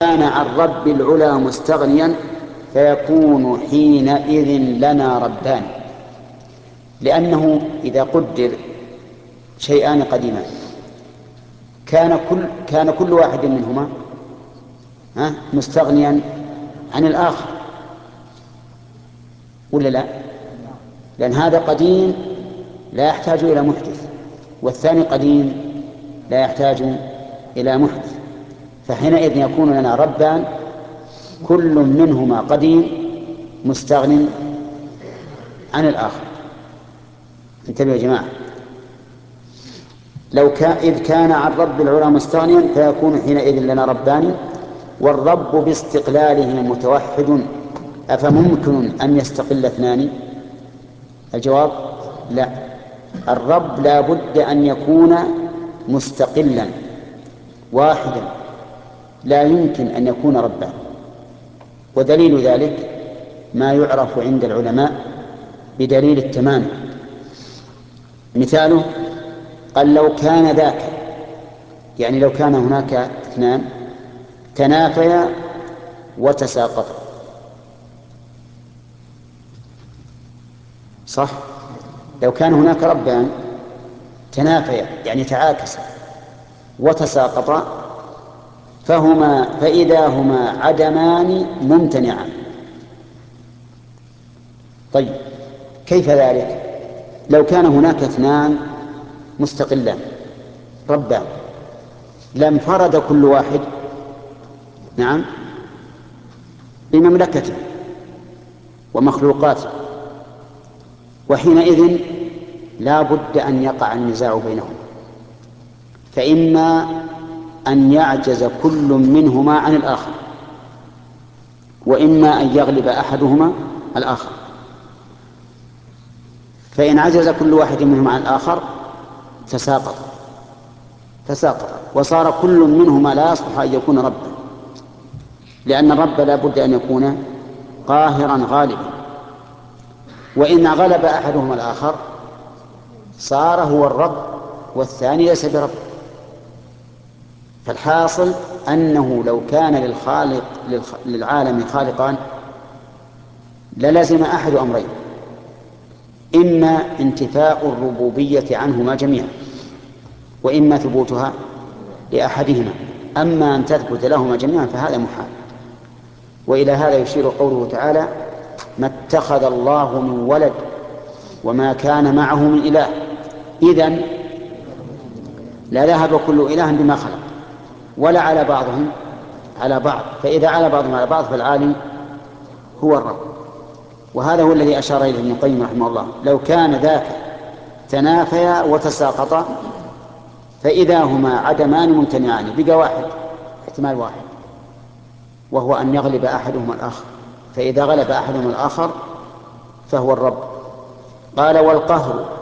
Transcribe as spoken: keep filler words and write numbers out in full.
كان عن رب العلا مستغنيا فيكون حينئذ لنا ربان. لأنه إذا قدر شيئان قديمان كان كل كان كل واحد منهما ها مستغنيا عن الآخر، ولا لا؟ لأن هذا قديم لا يحتاج إلى محدث، والثاني قديم لا يحتاج إلى محدث، فحينئذ يكون لنا ربان كل منهما قديم مستغن عن الآخر. انتبهوا يا جماعة، لو كان إذ كان عن رب العلا مستغنيا فيكون حينئذ لنا ربان، والرب باستقلاله متوحد، أفممكن أن يستقل اثنان؟ الجواب لا، الرب لا بد أن يكون مستقلا واحدا، لا يمكن أن يكون ربا. ودليل ذلك ما يعرف عند العلماء بدليل التمام. مثاله قال لو كان ذاك، يعني لو كان هناك اثنان تنافيا وتساقطا، صح؟ لو كان هناك ربان تنافيا يعني تعاكسا وتساقطا فهما فإذا هما عدمان ممتنعان. طيب كيف ذلك؟ لو كان هناك اثنان مستقلان ربان لانفرد كل واحد نعم بمملكته ومخلوقاته، وحينئذ لا بد أن يقع النزاع بينهم، فإما أن يعجز كل منهما عن الآخر، وإما أن يغلب أحدهما الآخر. فإن عجز كل واحد منهما عن الآخر تساقط تساقط وصار كل منهما لا يصلح أن يكون ربا، لأن الرب لا بد أن يكون قاهرا غالبا. وإن غلب أحدهما الآخر صار هو الرب والثاني ليس برب. فالحاصل أنه لو كان للخالق للعالم خالقان للزم أحد أمرين: إما انتفاء الربوبية عنهما جميعا، وإما ثبوتها لأحدهما. أما أن تثبت لهما جميعا فهذا محال. وإلى هذا يشير قوله تعالى: ما اتخذ الله من ولد وما كان معه من إله إذن لا ذهب كل إله بما خلق ولا على بعضهم على بعض، فإذا على بعضهم على بعض فالعالي هو الرب. وهذا هو الذي أشار إليه ابن القيم رحمه الله: لو كان ذاك تنافيا وتساقطا فإذا هما عدمان ممتنعان بقى واحد، احتمال واحد، وهو أن يغلب أحدهما الآخر، فإذا غلب أحدهما الآخر فهو الرب. قال: والقهر